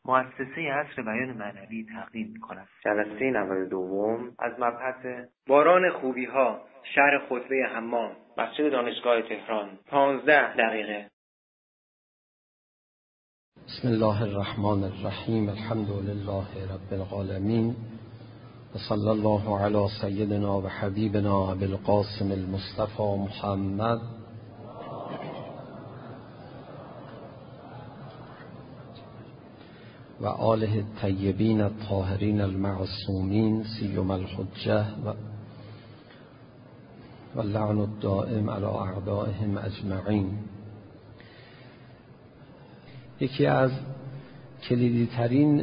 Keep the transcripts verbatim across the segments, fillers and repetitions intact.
مؤسسه عصر بیان معنوی تقدیم می‌کند. جلسه نود و دو از مبحث باران خوبی‌ها، شهر خطبه حمام، مسجد دانشگاه تهران، پانزده دقیقه. بسم الله الرحمن الرحیم. الحمد لله رب العالمین و صلی الله علی سیدنا و حبیبنا ابی القاسم المصطفى محمد و آله الطیبین الطاهرین المعصومین سیما الحجة و واللعن الدائم علی اعدائهم اجمعین. یکی از کلیدی ترین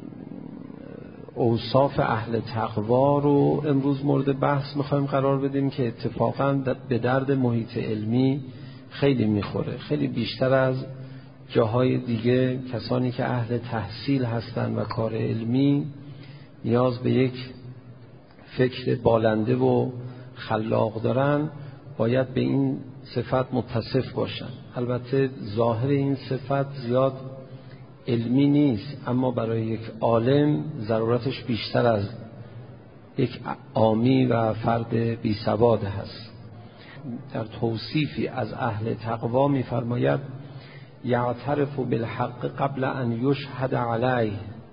اوصاف اهل تقوا رو امروز مورد بحث میخوایم قرار بدیم که اتفاقا به درد محیط علمی خیلی میخوره، خیلی بیشتر از جاهای دیگه. کسانی که اهل تحصیل هستند و کار علمی نیاز به یک فکر بالنده و خلاق دارن، باید به این صفت متصف باشن. البته ظاهر این صفت زیاد علمی نیست، اما برای یک عالم ضرورتش بیشتر از یک عامی و فرد بی سواد هست. در توصیفی از اهل تقوا می‌فرماید یعترف بالحق قبل ان یشهد علیه.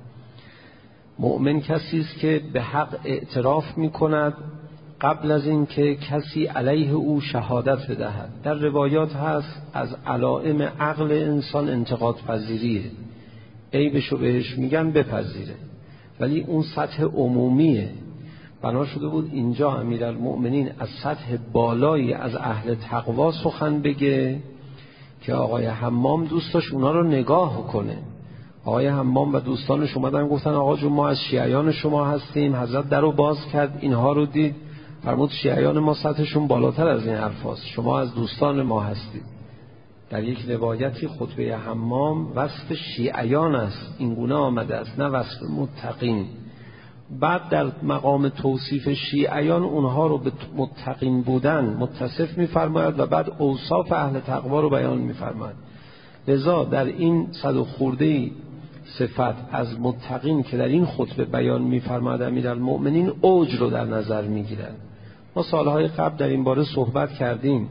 مؤمن کسی است که به حق اعتراف می‌کند قبل از این که کسی علیه او شهادت بدهد. در روایات هست از علائم عقل انسان انتقاد پذیریه، عیبشو بهش میگن بپذیره، ولی اون سطح عمومیه. بنا شده بود اینجا امیرالمؤمنین از سطح بالایی از اهل تقوا سخن بگه که آقای حمام دوست داشت اونا رو نگاه کنه. آقای حمام و دوستانش اومدن گفتن آقا جون ما از شیعیان شما هستیم. حضرت در رو باز کرد، اینها رو دید، فرمود شیعیان ما سطحشون بالاتر از این حرف هست، شما از دوستان ما هستید. در یک روایتی خطبه حمام وصف شیعیان است، این گونه آمده است، نه وصف متقین. بعد در مقام توصیف شیعیان اونها رو به متقین بودن متصف می‌فرماید و بعد اوصاف اهل تقوا رو بیان می‌فرماید. لذا در این صد و خورده صفت از متقین که در این خطبه بیان می‌فرماید امیرالمؤمنین اوج رو در نظر می‌گیرند. ما سالهای قبل در این باره صحبت کردیم.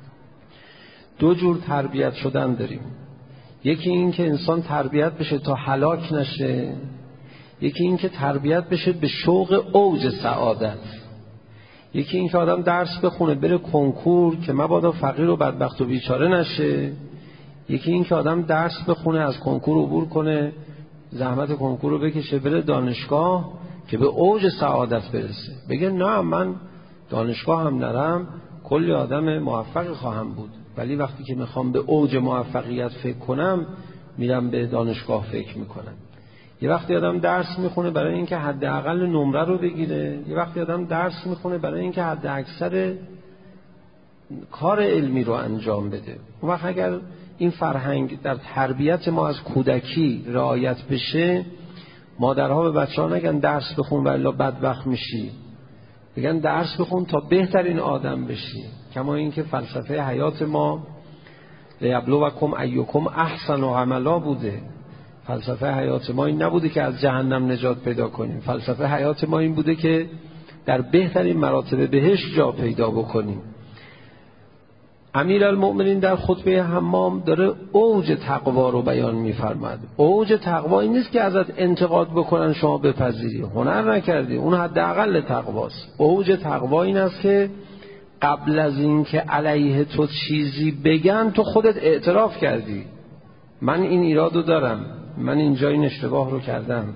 دو جور تربیت شدن داریم. یکی این که انسان تربیت بشه تا هلاک نشه، یکی این که تربیت بشه به شوق اوج سعادت. یکی این که آدم درس بخونه بره کنکور که مبادا فقیر و بدبخت و بیچاره نشه، یکی این که آدم درس بخونه از کنکور عبور کنه، زحمت کنکور رو بکشه بره دانشگاه که به اوج سعادت برسه. بگه نه من دانشگاه هم نرم کلی آدم موفق خواهم بود، ولی وقتی که میخوام به اوج موفقیت فکر کنم میرم به دانشگاه فکر میکنم. یه وقتی آدم درس میخونه برای اینکه حداقل نمره رو بگیره، یه وقتی آدم درس میخونه برای اینکه حد اکثر کار علمی رو انجام بده. اون وقت اگر این فرهنگ در تربیت ما از کودکی رعایت بشه، مادرها به بچه‌ها نگن درس بخون و الا بدبخت میشی، بگن درس بخون تا بهترین آدم بشی. کما اینکه فلسفه حیات ما لیبلوکم ایکم احسن عملا بوده. فلسفه حیات ما این نبوده که از جهنم نجات پیدا کنیم، فلسفه حیات ما این بوده که در بهترین مراتب بهشت جا پیدا بکنیم. امیرالمؤمنین در خطبه حمام داره اوج تقوا رو بیان می‌فرماید. اوج تقوا این نیست که ازت انتقاد بکنن شما بپذیری، هنر نکردی، اون حداقل تقواست. اوج تقوا این است که قبل از این که علیه تو چیزی بگن تو خودت اعتراف کردی، من این ایرادو دارم، من اینجا این اشتباه رو کردم.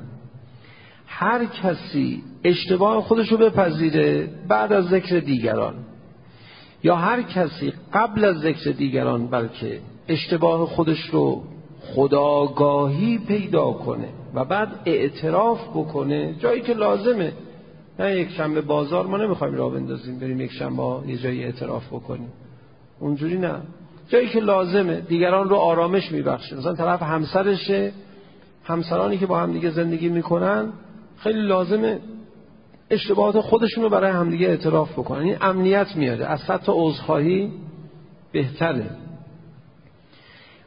هر کسی اشتباه خودش رو بپذیره بعد از ذکر دیگران، یا هر کسی قبل از ذکر دیگران بلکه اشتباه خودش رو خودآگاهی پیدا کنه و بعد اعتراف بکنه جایی که لازمه. نه یک شنبه بازار ما نمیخوایم راه بندازیم بریم یک شنبه یه جایی اعتراف بکنیم، اونجوری نه. جایی که لازمه دیگران رو آرامش میبخشه. مثلا طرف همسرشه، همسرانی که با هم دیگه زندگی میکنن خیلی لازمه اشتباهات خودشون رو برای همدیگه اعتراف بکنن. این امنیت میاره، از صد تا عذرخواهی بهتره.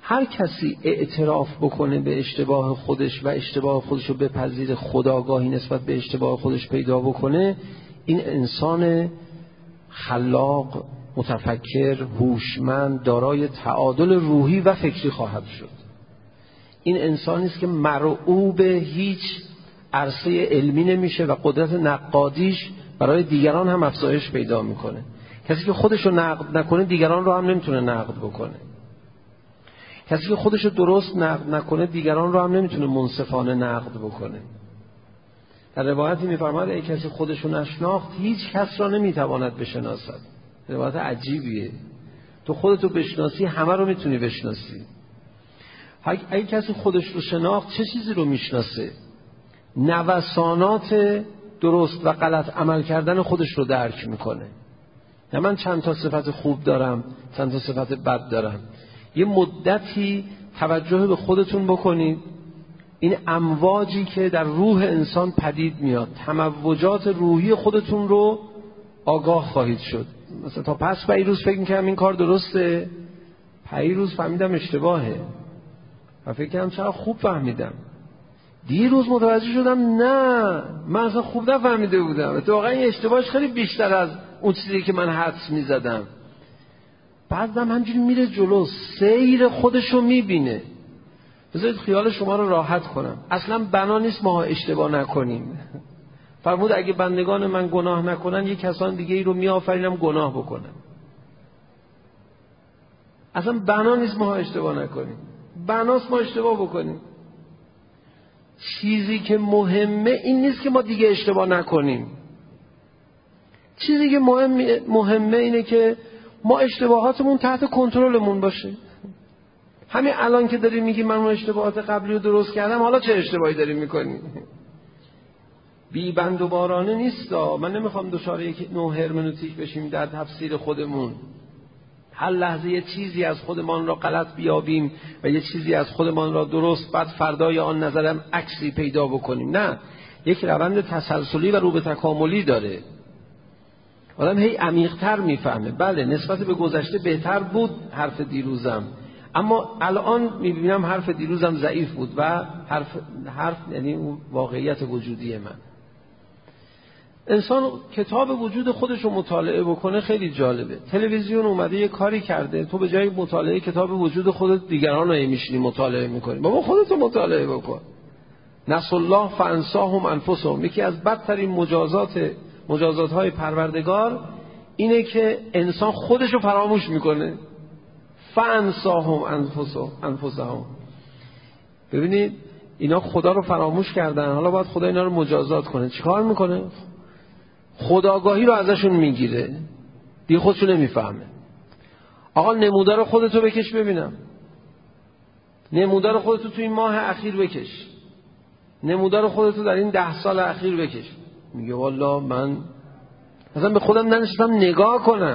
هر کسی اعتراف بکنه به اشتباه خودش و اشتباه خودش رو بپذیر، خودآگاهی نسبت به اشتباه خودش پیدا بکنه، این انسان خلاق، متفکر، هوشمند، دارای تعادل روحی و فکری خواهد شد. این انسانی است که مرعوب هیچ عرصه علمی نمیشه و قدرت نقادیش برای دیگران هم افزایش پیدا میکنه. کسی که خودش رو نقد نکنه دیگران رو هم نمیتونه نقد بکنه. کسی که خودش رو درست نقد نکنه دیگران رو هم نمیتونه منصفانه نقد بکنه. در روایتی میفرماید ای کسی خودش رو نشناخت هیچ کس را نمیتواند بشناسد. روایت عجیبیه. تو خودتو بشناسی همه رو میتونی بشناسی. اگه کسی خودش رو شناخت چه چیزی رو میشناسه؟ نوسانات درست و غلط عمل کردن خودش رو درک میکنه. نه من چند تا صفت خوب دارم، چند تا صفت بد دارم. یه مدتی توجه به خودتون بکنید، این امواجی که در روح انسان پدید میاد، تموجات روحی خودتون رو آگاه خواهید شد. مثلا تا پس پیروز فکر میکنم این کار درسته، پیروز فهمیدم اشتباهه و فکر کنم چرا خوب فهمیدم. دیروز متوجه شدم نه من اصلا خوب نفهمیده بودم، اتفاقا این اشتباهش خیلی بیشتر از اون چیزی که من حدس میزدم. بعدم همجوری میره جلو، سیر خودشو میبینه. بذارید خیال شما رو راحت کنم، اصلا بنا نیست ما اشتباه نکنیم. فرمود اگه بندگان من گناه نکنن یک کسان دیگه ای رو میآفرینم گناه بکنن. اصلا بنا نیست ما اشتباه نکنیم، بناست ما اشتباه بکنیم. چیزی که مهمه این نیست که ما دیگه اشتباه نکنیم. چیزی که مهم مهمه اینه که ما اشتباهاتمون تحت کنترلمون باشه. همین الان که داری میگی من اون اشتباهات قبلی رو درست کردم، حالا چه اشتباهی داری میکنی؟ بی بند و بارانه نیست. من نمیخوام دچار یک نوع هرمنوتیک بشیم در تفسیر خودمون. هر لحظه یه چیزی از خودمان را غلط بیابیم و یه چیزی از خودمان را درست، بعد فردای آن نظرم عکسی پیدا بکنیم. نه، یک روند تسلسلی و رو به تکاملی داره. آدم هی عمیق‌تر میفهمه. بله نسبت به گذشته بهتر بود حرف دیروزم، اما الان میبینم حرف دیروزم ضعیف بود و حرف حرف یعنی اون واقعیت وجودی من. انسان کتاب وجود خودش رو مطالعه بکنه خیلی جالبه. تلویزیون اومده یه کاری کرده، تو به جای مطالعه کتاب وجود خودت دیگران رو میشینی مطالعه میکنی. بابا خودت رو مطالعه بکن. نسوا الله فانساهم انفسهم. یکی از بدترین مجازات مجازات های پروردگار اینه که انسان خودش رو فراموش میکنه. فانساهم انفسهم انفسهم. ببینید اینا خدا رو فراموش کردن، حالا باید خدا اینا رو مجازات کنه. چیکار میکنه؟ خودآگاهی رو ازشون میگیره، دیگه خودشو نمیفهمه. آقا نمودار خودتو بکش ببینم، نمودار خودتو تو این ماه اخیر بکش، نمودار خودتو در این ده سال اخیر بکش. میگه والا من مثلا به خودم ننشستم نگاه کنم.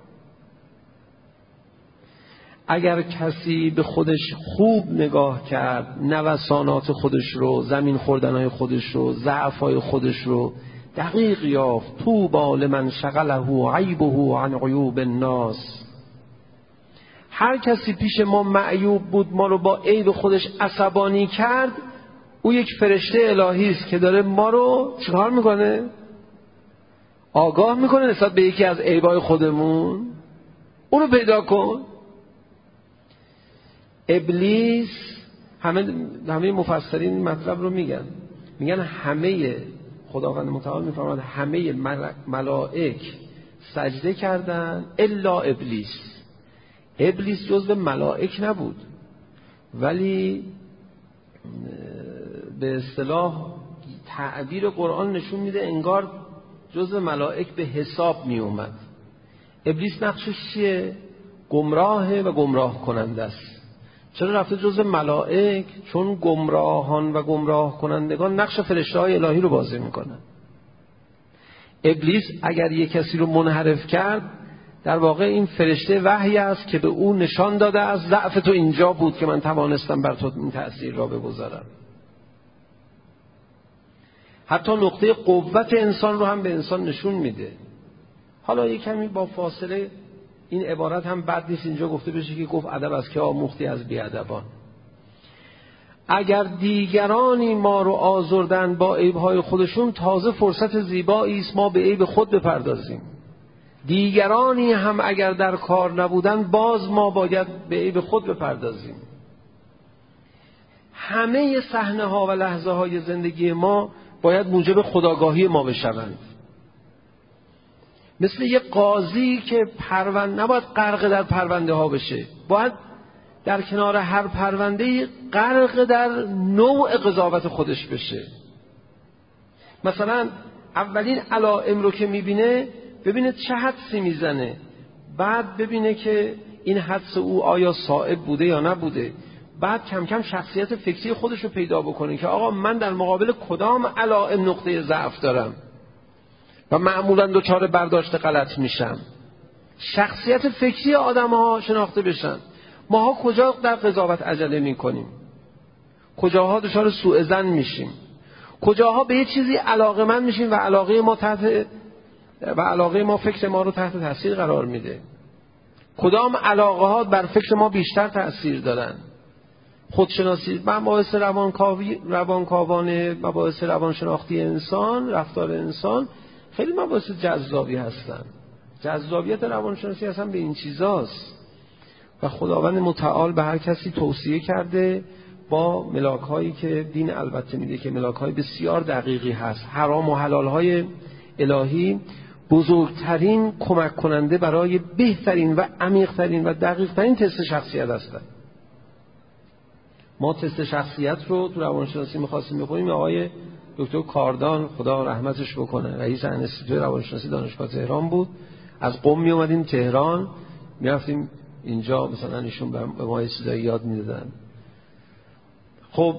اگر کسی به خودش خوب نگاه کرد، نوسانات خودش رو، زمین خوردنهای خودش رو، ضعفهای خودش رو دقیق یافت. طوبی لمن شغله عیبه عن عیوب الناس. هر کسی پیش ما معیوب بود، ما رو با عیب خودش عصبانی کرد، او یک فرشته الهی است که داره ما رو چیکار میکنه؟ آگاه میکنه نسبت به یکی از عیبای خودمون. اون رو پیدا کن. ابلیس، همه همه مفسرین این مطلب رو میگن، میگن همه خداوند متعال میفرماید همه ملائک سجده کردن الا ابلیس. ابلیس جزو ملائک نبود، ولی به اصطلاح تعبیر قرآن نشون میده انگار جزو ملائک به حساب می اومد. ابلیس نقشش چیه؟ گمراهه و گمراه کننده است. چرا رفته جزو ملائک؟ چون گمراهان و گمراه کنندگان نقش فرشته‌های الهی رو بازی میکنن. ابلیس اگر یک کسی رو منحرف کرد، در واقع این فرشته وحی است که به او نشان داده از ضعف تو اینجا بود که من توانستم بر تو این تأثیر را بگذارم. حتی نقطه قوت انسان رو هم به انسان نشون میده. حالا یک کمی با فاصله این عبارت هم بد نیست اینجا گفته بشه که گفت ادب از که آموختی از بیادبان. اگر دیگرانی ما رو آزردن با عیب‌های خودشون، تازه فرصت زیبایی است ما به عیب خود بپردازیم. دیگرانی هم اگر در کار نبودن، باز ما باید به عیب خود بپردازیم. همه صحنه ها و لحظه های زندگی ما باید موجب خودآگاهی ما بشوند. مثل یک قاضی که پرونده نباید غرق در پرونده ها بشه، باید در کنار هر پرونده غرق در نوع قضاوت خودش بشه. مثلا اولین علائم رو که میبینه، ببینه چه حدسی میزنه، بعد ببینه که این حدس او آیا صائب بوده یا نبوده، بعد کم کم شخصیت فکری خودش رو پیدا بکنه که آقا من در مقابل کدام علائم نقطه ضعف دارم و معمولا دچار برداشت غلط میشم. شخصیت فکری آدم ها شناخته بشن. ماها کجا در قضاوت عجله میکنیم، کجاها دچار سوء ظن میشیم، کجاها به یه چیزی علاقه‌مند میشیم و علاقه ما تحت و علاقه ما فکر ما رو تحت تاثیر قرار میده. کدام علاقه ها بر فکر ما بیشتر تاثیر دارن. خودشناسی، مباحث روانکاوی، روانکاوانه، مباحث روانشناختی انسان، رفتار انسان خیلی مباحث جذابی هستن. جذابیت روانشناسی اصلا به این چیزاست و خداوند متعال به هر کسی توصیه کرده با ملاک‌هایی که دین البته میده که ملاک‌های بسیار دقیقی هست. حرام و حلال‌های الهی بزرگترین کمک کننده برای بهترین و عمیق‌ترین و دقیق‌ترین تست شخصیت هستند. ما تست شخصیت رو تو روانشناسی می‌خواستیم بکنیم. آقای دکتر کاردان خدا رحمتش بکنه، رئیس انستیتوی روانشناسی دانشگاه تهران بود. از قم می اومدیم تهران، میرفتیم اینجا، مثلا ایشون به ما یه چیزایی یاد میدادن. خب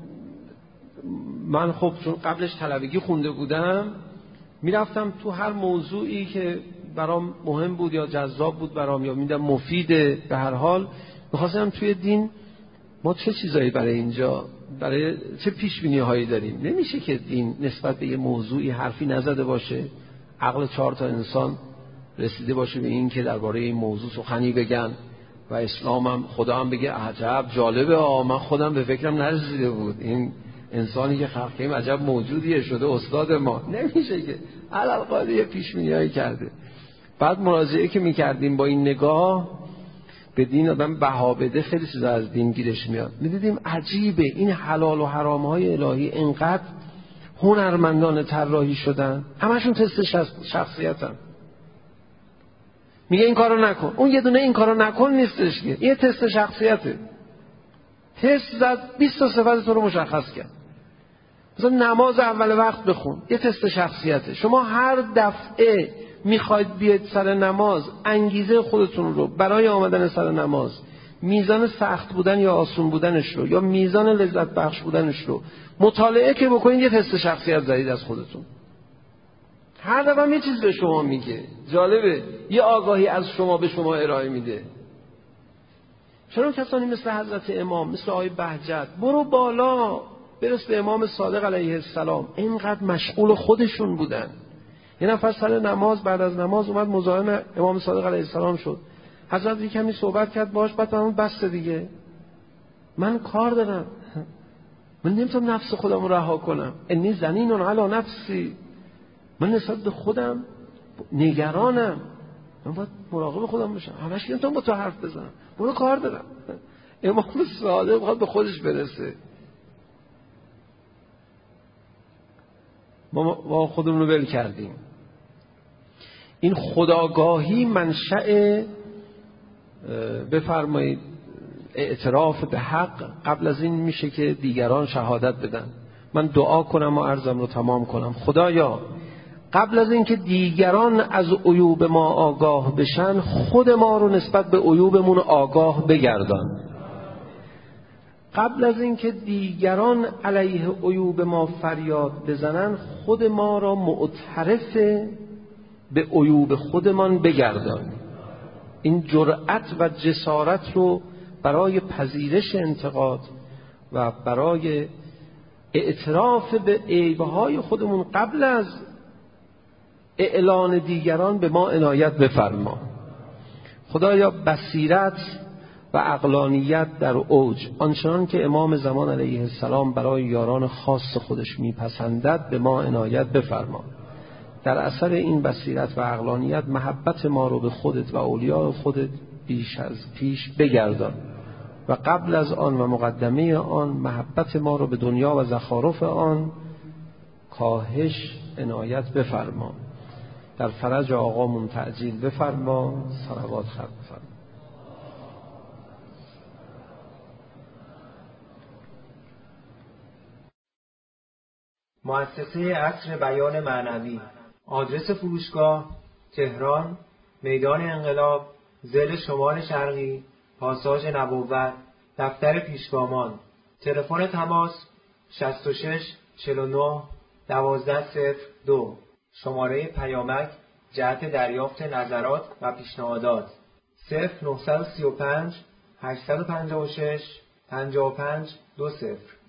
من خب چون قبلش طلبگی خونده بودم، میرفتم تو هر موضوعی که برام مهم بود یا جذاب بود برام یا میدم مفیده، به هر حال میخواستم توی دین ما چه چیزایی برای اینجا، برای چه پیشبینی هایی داریم. نمیشه که دین نسبت به یه موضوعی حرفی نزده باشه، عقل چهار تا انسان رسیده باشه به این که درباره این موضوع سخنی بگن و اسلام هم خدا هم بگه عجب جالبه، آه من خودم به فکرم نرسیده بود، این انسانی که خلق کردیم عجب موجودیه شده استاد ما. نمیشه که علالقاعده یه پیش‌بینیایی کرده. بعد مراجعه که میکردیم با این نگاه به دین آدم بها بده، خیلی چیزا از دین گیرش میاد. میدیدیم عجیبه این حلال و حرام های الهی انقدر هنرمندانه طراحی شدن، همشون تست شخصیتن. میگه این کارو نکن، اون یه دونه این کارو نکن نیستش که، یه تست شخصیته. تست زد بیست تا صفت تو رو مشخص کرد. مثلا نماز اول وقت بخون، یه تست شخصیته. شما هر دفعه میخواید بیاید سر نماز، انگیزه خودتون رو برای آمدن سر نماز، میزان سخت بودن یا آسون بودنش رو یا میزان لذت بخش بودنش رو مطالعه که بکنید، یه تست شخصیت زدید از خودتون. هر دفعه یه چیز به شما میگه، جالبه، یه آگاهی از شما به شما ارائه میده. چرا کسانی مثل حضرت امام، مثل آقای بهجت، برو بالا برس به امام صادق علیه السلام، اینقدر مشغول خودشون بودن. یه نفر سر نماز بعد از نماز اومد مزاحم امام صادق علیه السلام شد. حضرت یه کمی صحبت کرد باهاش، بعد اون بس دیگه، من کار دارم، من نمیتونم نفس خودم رو رها کنم، انی زنین علی نفسی، من نسبت به خودم نگرانم، من باید مراقب خودم باشم، همش نمیتونم با تو حرف بزنم، برو کار دارم. امام صادق میخواد به خودش برسه. ما, ما خودمون رو ول کردیم. این خودآگاهی منشأ بفرمایید اعتراف به حق قبل از این میشه که دیگران شهادت بدن. من دعا کنم و عرضم رو تمام کنم. خدایا قبل از این که دیگران از عیوب ما آگاه بشن، خود ما رو نسبت به عیوبمون آگاه بگردان. قبل از این که دیگران علیه عیوب ما فریاد بزنن، خود ما را معترف به عیوب خودمان بگردان. این جرأت و جسارت رو برای پذیرش انتقاد و برای اعتراف به عیب‌های خودمون قبل از اعلان دیگران به ما عنایت بفرما. خدایا بصیرت و عقلانیت در اوج، آنچنان که امام زمان علیه السلام برای یاران خاص خودش میپسندد به ما عنایت بفرما. در اثر این بصیرت و عقلانیت محبت ما رو به خودت و اولیاء خودت بیش از پیش بگردان و قبل از آن و مقدمه آن محبت ما رو به دنیا و زخارف آن کاهش عنایت بفرما. در فرج آقامون تعجیل بفرما. صلوات خلق بفرما. مؤسسه عصر بیان معنوی. آدرس فروشگاه: تهران، میدان انقلاب، ضلع شمال شرقی، پاساژ نبوت، دفتر پیشگامان. تلفن تماس: شصت و شش چهل و نه دوازده صفر دو. شماره پیامک جهت دریافت نظرات و پیشنهادات: صفر نه سه پنج هشت پنج شش پنج پنج دو صفر.